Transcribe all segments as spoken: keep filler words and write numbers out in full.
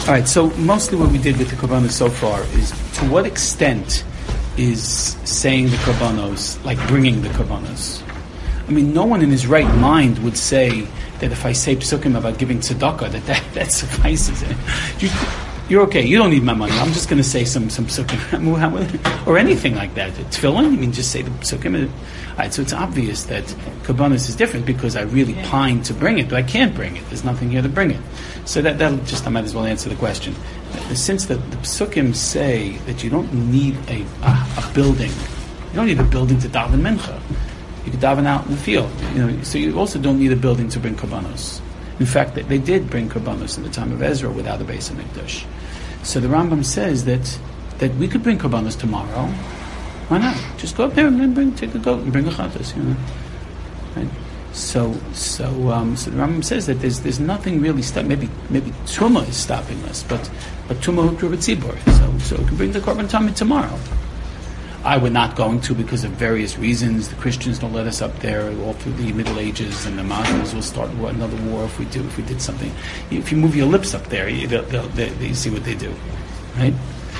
All right, so mostly what we did with the korbanos so far is to what extent is saying the korbanos like bringing the korbanos? I mean, no one in his right mind would say that if I say psukim about giving tzedakah, that that, that suffices. You, you're okay. You don't need my money. I'm just going to say some some psukim or anything like that. Tefillin, I mean, just say the psukim. All right, so it's obvious that korbanos is different because I really pine to bring it, but I can't bring it. There's nothing here to bring it. So that that'll just I might as well answer the question. Since the, the psukim say that you don't need a, a a building, you don't need a building to daven mincha. You could daven out in the field. You know, so you also don't need a building to bring korbanos. In fact, they, they did bring korbanos in the time of Ezra without a Beis Hamikdash. So the Rambam says that that we could bring korbanos tomorrow. Why not? Just go up there and then bring take a goat and bring a chatas. You know, right? So so um, so the Rambam says that there's there's nothing really stop. Maybe maybe Tuma is stopping us, but but Tuma hukru b'tzibur. So so we can bring the korban tamid tomorrow. I were not going to because of various reasons. The Christians don't let us up there all through the Middle Ages, and the Muslims will start another war if we do if we did something. If you move your lips up there, you, they'll, they'll, they, you see what they do, right?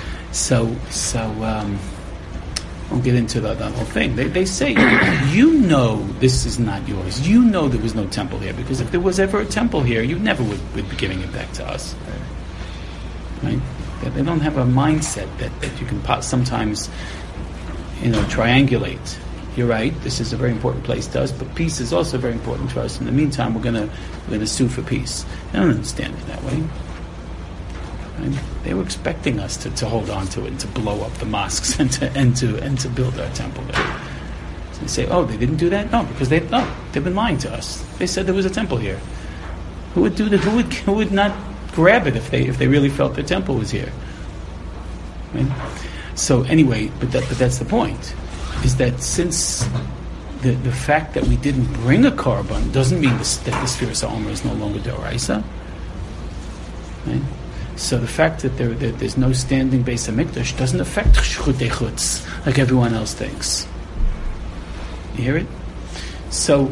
So so um, I'll get into that, that whole thing. They they say you know this is not yours. You know there was no temple here because if there was ever a temple here, you never would, would be giving it back to us, right? They don't have a mindset that, that you can sometimes. You know, triangulate. You're right. This is a very important place to us, but peace is also very important to us. In the meantime, we're gonna we're gonna sue for peace. They don't understand it that way. Right? They were expecting us to, to hold on to it and to blow up the mosques and to and to and to build our temple there. So they say, oh, they didn't do that? No, because they no, they've been lying to us. They said there was a temple here. Who would do that? Who would who would not grab it if they if they really felt the temple was here? Right? So anyway, but that but that's the point, is that since the the fact that we didn't bring a korban doesn't mean this, that the Sfiras HaOmer is no longer D'Oraisa. Right? So the fact that there that there's no standing Beis Hamikdash doesn't affect Chutei Chutz like everyone else thinks. You hear it? So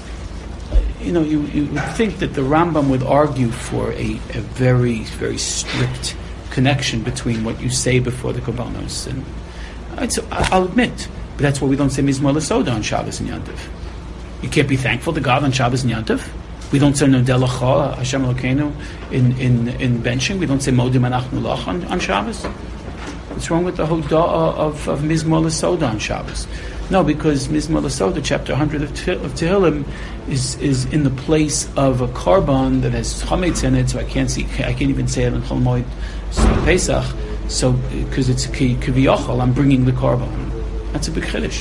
you know you, you would think that the Rambam would argue for a, a very very strict connection between what you say before the korbanos, and right, so I'll admit, but that's why we don't say Mizmor L'Soda on Shabbos and Yantiv. You can't be thankful to God on Shabbos and Yantiv. We don't say Nodeh L'cha Hashem Elokeinu in in in benching. We don't say Modim Anachnu Lach on, on Shabbos. What's wrong with the Hoda'ah of, of Mizmor L'Soda on Shabbos? No, because Mizmor L'Soda, chapter one hundred of, Tehillim, of Tehillim, is is in the place of a korban that has chametz in it, so I can't see, I can't even say it on Chol Moed Pesach. So, because it's kiviyachol, I'm bringing the korban. That's a big chiddush.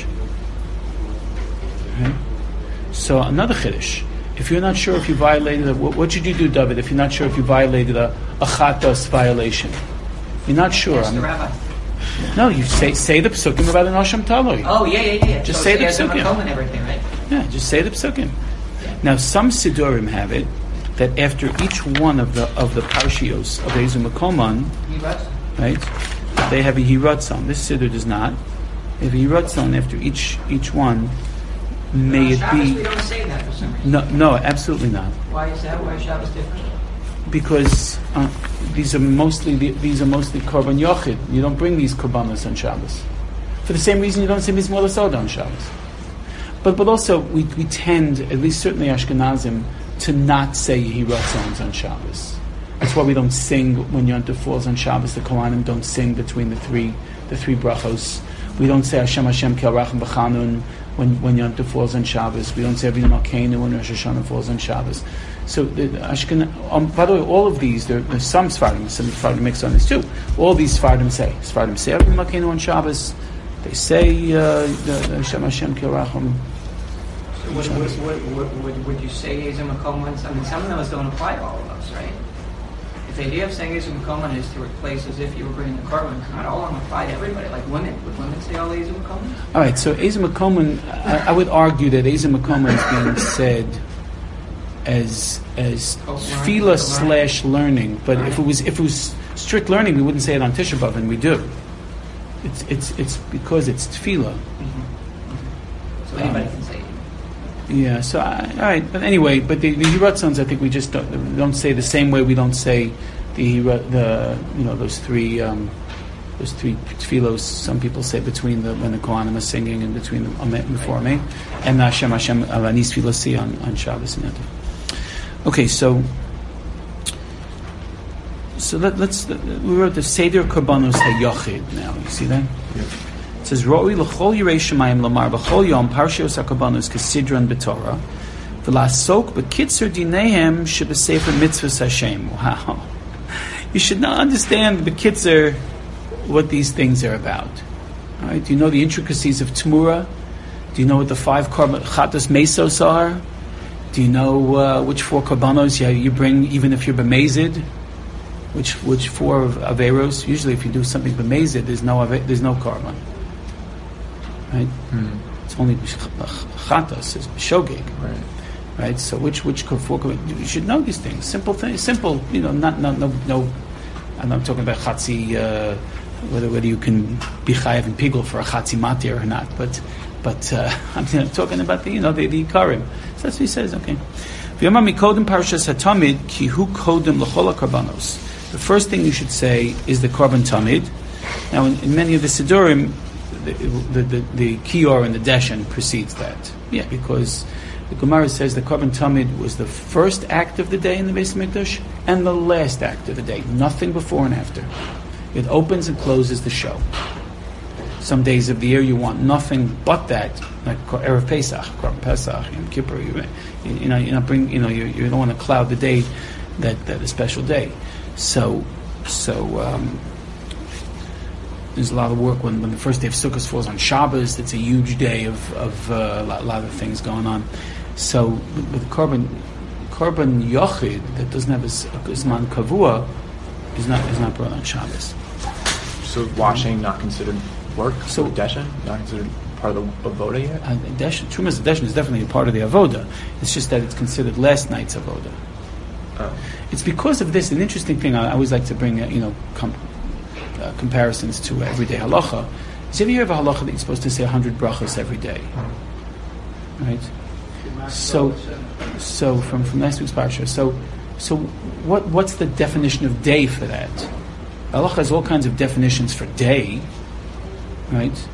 Right? So another chiddush. If you're not sure if you violated, a, what, what should you do, David? If you're not sure if you violated a, a chatos violation, you're not sure. Ask the rabbi. No, you say say the psukim about an Asham Taloi. Oh, yeah, yeah, yeah. Just so say the psukim. And everything, right? Yeah, just say the psukim. Yeah. Now, some Sidurim have it that after each one of the of the parshios of Ezu Makoman, right, they have a Hiratzon. This Siddur does not. They have a Hiratzon after each each one. May it Shabbos, be. We don't say that for some reason. No, no, absolutely not. Why is that? Why is Shabbos different? Because uh, these are mostly these are mostly korban yochid. You don't bring these korbanos on Shabbos. For the same reason, you don't say Mizmor L'Soda on Shabbos. But but also we we tend, at least certainly Ashkenazim, to not say Yehi Ratzons on Shabbos. That's why we don't sing when Yom Tov falls on Shabbos. The Kohanim don't sing between the three the three brachos. We don't say Hashem Hashem Kel Racham B'Chanun when when Yom Tov falls on Shabbos. We don't say Avinu Malkeinu when Rosh Hashanah falls on Shabbos. So the, the Ashken, um, by the way, all of these, there, there's some Sfardim, some Sfardim mix on this too. All these Sfardim say, Sfardim say Avinu Malkeinu on Shabbos. They say uh, Hashem Hashem Kel Racham. Would, would, would, would, would you say Ezra McColeman? I mean, some of those don't apply to all of us, right? If the idea of saying Ezra McColeman is to replace as if you were bringing the korban, not all of them apply to everybody. Like women, would women say all Ezra McColeman? All right, so Ezra McColeman, I, I would argue that Ezra McColeman is being said as as tefillah slash learning, but right. if it was if it was strict learning, we wouldn't say it on Tisha B'av, and we do. It's it's it's because it's tefillah. Mm-hmm. So anybody um, can say it. Yeah, so, I, all right, but anyway, but the, the Yiratzons, I think we just don't, don't say the same way we don't say the the you know those three um, those three tefillos. Some people say between the when the Kohanim are singing and between the Amen before me, and Hashem Hashem Alanis Tfilosi on on Shabbos and Yom Tov. Okay, so so let, let's we wrote the Seder Korbanos HaYochid now. You see that? Yeah. It says Ro'i l'chol yirei shemayim lamar b'chol yom parshios HaKorbanos kesidran b'Torah v'lasok b'kitzer dinehem shebesefer mitzvahs Hashem. Wow. You should not understand the kitzer what these things are about. All right? Do you know the intricacies of Tmura? Do you know what the five korban chatos mesos are? Do you know uh, which four korbanos you, you bring even if you're b'mezid? Which which four of averos? Usually, if you do something b'mezid, there's no ave, there's no korban. Right? Hmm. It's only chatos is shogeg. Right. Right. So which which four korban? You should know these things. Simple things. Simple. You know, not no no no. I'm not talking about chatzi. Uh, whether whether you can be chayav and pigul for a chatzi matir or not, but but uh, I'm, you know, talking about the you know the the ikarim. So that's what he says. Okay. V'yamar mikodem parshas hatamid ki hu kodem l'chol hakarbanos. The first thing you should say is the korban tamid. Now, in, in many of the sidurim, the the, the, the kior and the deshen precedes that. Yeah, because the Gemara says the korban tamid was the first act of the day in the Beis Hamikdash and the last act of the day. Nothing before and after. It opens and closes the show. Some days of the year you want nothing but that, like Erev Pesach, Korban Pesach, Yom Kippur. You, you know, you not bring. You know, you, you don't want to cloud the day that that a special day. So, so um, there's a lot of work when, when the first day of Sukkot falls on Shabbos. It's a huge day of, of uh, a lot, lot of things going on. So with, with Korban, Korban Yochid that doesn't have a Zman Kavua is not is not brought on Shabbos. So washing not considered work. So deshen not considered part of the avoda yet. Uh, deshen, Trumas deshen is definitely a part of the avoda. It's just that it's considered last night's avoda. Oh. It's because of this. An interesting thing I always like to bring, uh, you know, com- uh, comparisons to everyday halacha. Is if you have a halacha that you're supposed to say a hundred brachos every day, right? So, so from, from last week's parsha. So, so what what's the definition of day for that? Halacha has all kinds of definitions for day, right?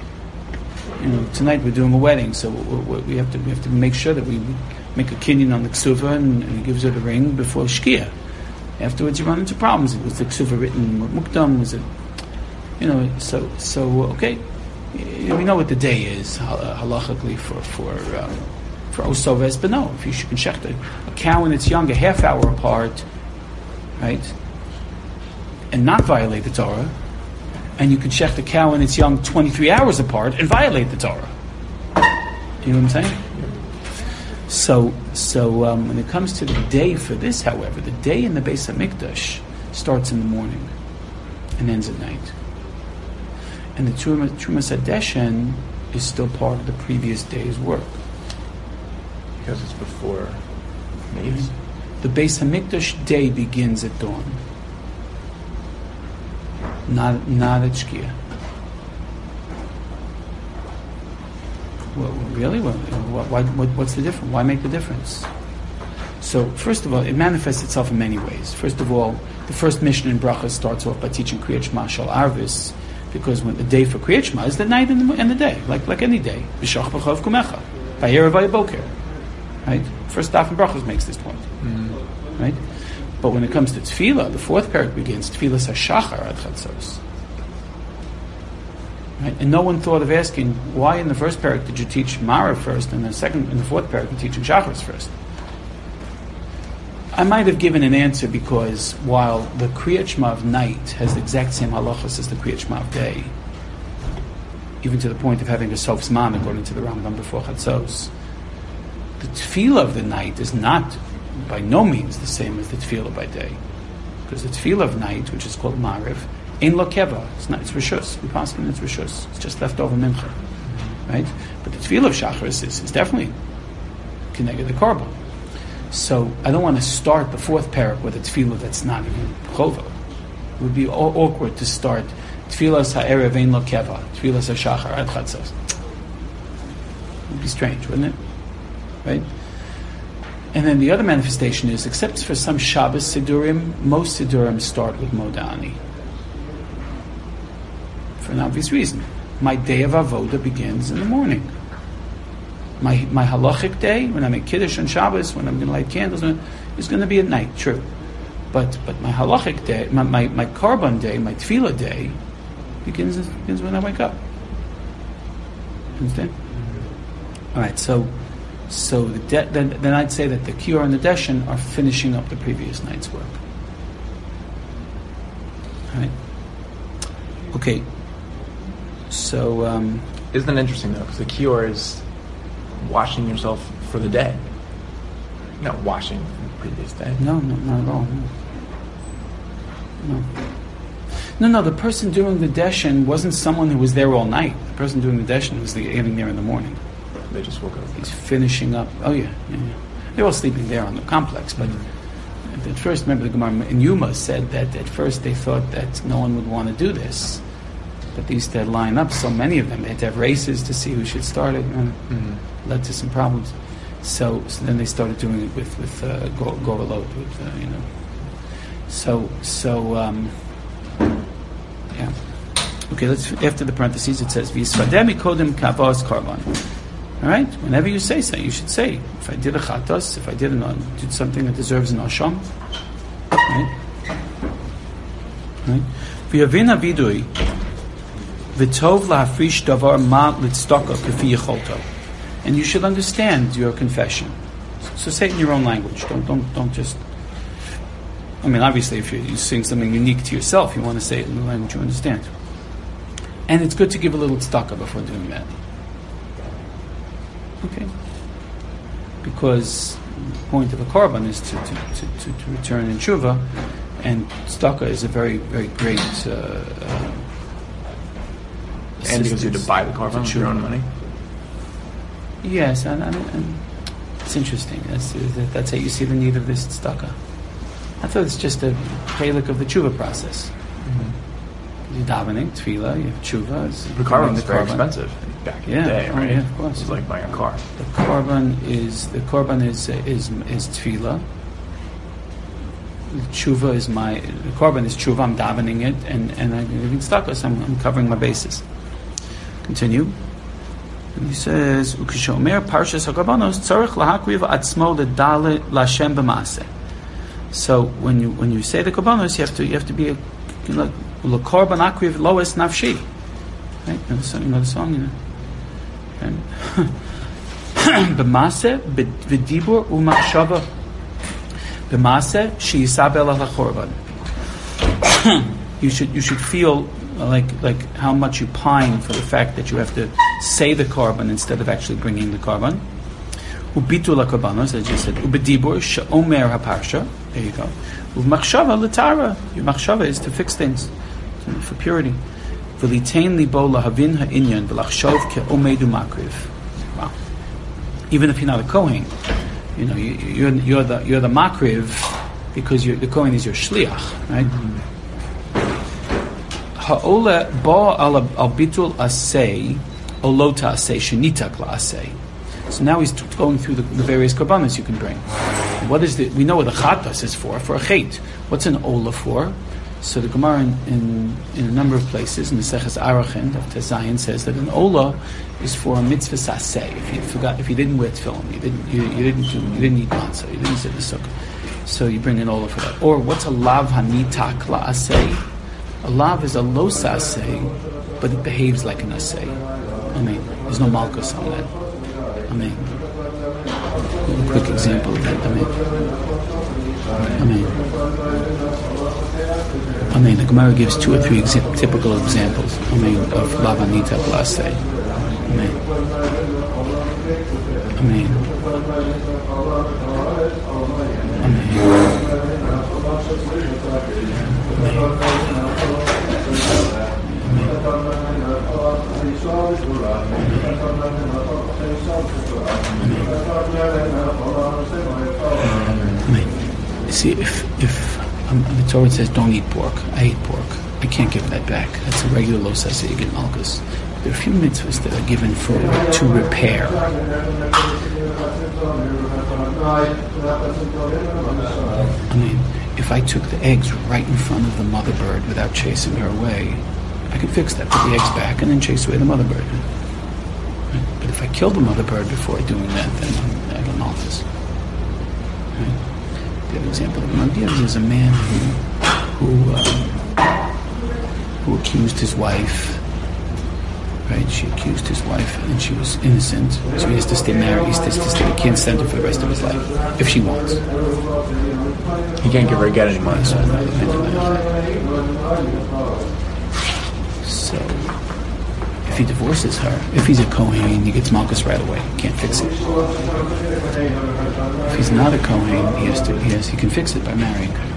You know, tonight we're doing a wedding, so we, we have to we have to make sure that we make a kinyan on the ksuva and, and he gives her the ring before shkia. Afterwards, you run into problems. Was the ksuva written with mukdam? Was it, you know? So so okay, we know what the day is halachically for for um, for osoves, but no, if you can shecht a, a cow when it's young, a half hour apart, right, and not violate the Torah, and you can shecht a cow when it's young twenty-three hours apart and violate the Torah. You know what I'm saying? So, so um, when it comes to the day for this, however, the day in the Beis Hamikdash starts in the morning and ends at night. And the Trumas HaDeshen is still part of the previous day's work. Because it's before Maves. The Beis Hamikdash day begins at dawn. Not, not at Shkia. Well, really? Well, why, what, what's the difference? Why make the difference? So, first of all, it manifests itself in many ways. First of all, the first mission in Bracha starts off by teaching Kriyat Shema Shal Arvis, because when the day for Kriyat Shema is the night and the, and the day, like like any day. B'shach b'chov kumecha, v'yerev v'yaboker. Right? First daf in Brachos makes this point. Mm-hmm. Right? But when it comes to Tefillah, the fourth parak begins Tefillah Hashachar ad Chatzos. Right? And no one thought of asking why in the first parak did you teach Mara first, and the second, in the fourth parak, you're teaching Shacharis first. I might have given an answer because while the Kriyat Shema of night has the exact same halachas as the Kriyat Shema of day, even to the point of having a sof zman according to the Rambam before Chatzos, the Tefillah of the night is not by no means the same as the Tefillah by day, because the Tefillah of night, which is called Mariv, Ein lo keva. It's not. It's rishus. We pass it. It's rishus. It's just leftover mincha, right? But the tefillah of shacharis is, is definitely connected to the korban. So I don't want to start the fourth parak with a tefillah that's not even chova. It would be all awkward to start tefillah ha'erev ein lo keva, tefillah ha'shachar ad chatzos. It would be strange, wouldn't it? Right? And then the other manifestation is, except for some Shabbos Sidurim, most Sidurim start with Modani. For an obvious reason. My day of Avoda begins in the morning. My my halachic day, when I make Kiddush on Shabbos, when I'm going to light candles, is going to be at night, true. But but my halachic day, my, my, my Korban day, my Tefillah day, begins, begins when I wake up. Understand? All right, so so the de- then, then I'd say that the Kior and the Deshen are finishing up the previous night's work. All right? Okay. So... Um, Isn't it interesting, though? Because the Kior is washing yourself for the day. You're not washing the previous day. No, no, not at all. No. No. No, no, the person doing the Deshen wasn't someone who was there all night. The person doing the Deshen was the, getting there in the morning. They just woke up. He's finishing up. Oh, yeah. yeah, yeah. They're all sleeping there on the complex. But mm-hmm. at first, remember the Gemara in Yuma said that at first they thought that no one would want to do this. But they used to line up so many of them. They had to have races to see who should start it. And mm-hmm. led to some problems. So, so then they started doing it with with uh, Gorelot, with uh, you know. So so um, yeah. Okay, let's after the parentheses it says V'yisvadeh mikodem kavos karban. All right. Whenever you say something, you should say, if I did a chatos, if I did, an, did something that deserves an asham. Right. Right. V'yavin avidui v'tov lahafrish davar ma litzdaka kefi yicholto. And you should understand your confession. So say it in your own language. Don't don't don't just. I mean, obviously, if you're, you're saying something unique to yourself, you want to say it in the language you understand. And it's good to give a little tzedakah before doing that. Okay. Because the point of a korban is to to, to, to, to return in tshuva, and tzedakah is a very very great. Uh, uh, and because you have to buy the korban with your own money. Yes, and, and, and it's interesting. That's, that's how you see the need of this tzedakah. I thought it's just a chalik of the tshuva process. Mm-hmm. You're davening, tefillah, you have tshuva. The korban is very expensive back in yeah, the day, right? Yeah, of course. It's like buying a car. The korban is the korban is is is tefillah. The tshuva is my the korban is tshuva. I'm davening it, and and I'm giving tzedakah, so I'm, I'm covering my bases. Continue. And he says, "Ukishomer parshas hakorbanos tzarich lahakriv atzmo ledale lashem b'maaseh." So when you when you say the korbanos, you have to you have to be a lekorban akriv loes nafshi. Right? You know the song. You know the song. You know. B'maaseh v'dibur u'machshava. B'maaseh she'yisabel al hakorban. You should you should feel like like how much you pine for the fact that you have to say the korban instead of actually bringing the korban. Ubitul hakorbanos, as you said. Ubedibur she'omer haparsha. There you go. Uv'machshava l'tara. Your machshava is to fix things for purity. V'litain libo lahavin ha'inyan v'lachshov ke'omedu makriv. Wow. Even if you're not a kohen, you know you, you're you're the you're the makriv because you're, the kohen is your shliach, right? Mm-hmm. Ha'ola ba al bitul asay olota asay shenitak la'asay. So now he's t- going through the, the various korbanos you can bring. What is the? We know what the chatas is for. For a chait, what's an ola for? So the Gemara in, in, in a number of places in the Seches Arachin of Tezayin says that an ola is for a mitzvah saseh. If you forgot, if you didn't wear tefillin, you didn't you, you didn't do, you didn't eat matzah, you didn't sit the sukkah, so you bring an ola for that. Or what's a lav hanitak la'aseh? A lav is a lo saseh, but it behaves like an aseh. I mean, there's no malchus on that. I mean, a quick example of that. I mean, I mean, I mean, the Gemara gives two or three exa- typical examples. I mean, of lavanita blase. I mean, I mean, I I mean, see, if if um, the Torah says don't eat pork, I eat pork. I can't give that back. That's a regular lo saseh, you get malchus. There are a few mitzvahs that are given for to repair. I mean, if I took the eggs right in front of the mother bird without chasing her away, I could fix that. Put the eggs back and then chase away the mother bird. Right? But if I kill the mother bird before doing that, then I'm, I don't know this. Right? The other example that Gemara gives is a man who who, um, who accused his wife. Right? She accused his wife, and she was innocent, so he has to stay married. He has to stay. He can't send her for the rest of his life if she wants. He can't give her get any money. So, so if he divorces her, if he's a Kohen, he gets Malkus right away. Can't fix it. If he's not a Kohen, he has to. He has. He can fix it by marrying her.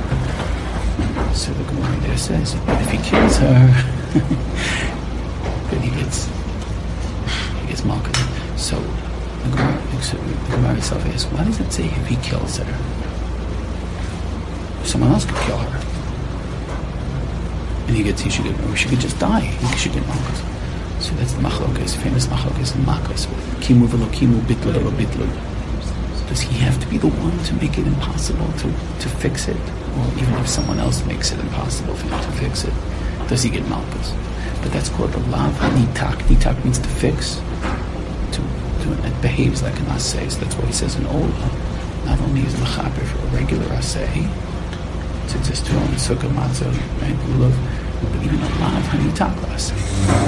So the Gemara there says, but if he kills her, then he gets he gets Malkus. So the Gemara, so the Gemara itself asks, why does it say if he kills her? Someone else could kill her, and he gets he should get, or she could just die. He should get Malkus. So that's the machlokas, famous machlokas in Makos. Kimu v'lo kimu, bitlu v'lo bitlu. Does he have to be the one to make it impossible to, to fix it? Or even if someone else makes it impossible for him to fix it, does he get Malkus? But that's called the lav nitak. Nitak means to fix. To, to it behaves like an asay. So that's why he says in Ola, not only is mechaber for a regular asay, to just throw in sukkah matzah, right, lulav, but even a lav hanitak asay.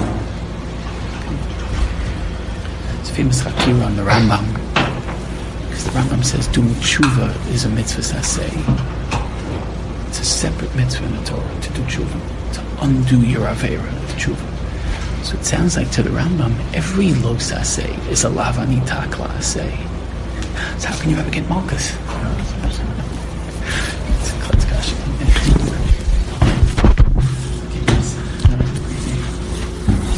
It's a famous chakira on the Rambam. Because the Rambam says doing tshuva is a mitzvah saseh. It's a separate mitzvah in the Torah to do tshuva, to undo your avera, to tshuva. So it sounds like to the Rambam, every lo saseh is a lavani takla aseh. So how can you ever get malchus?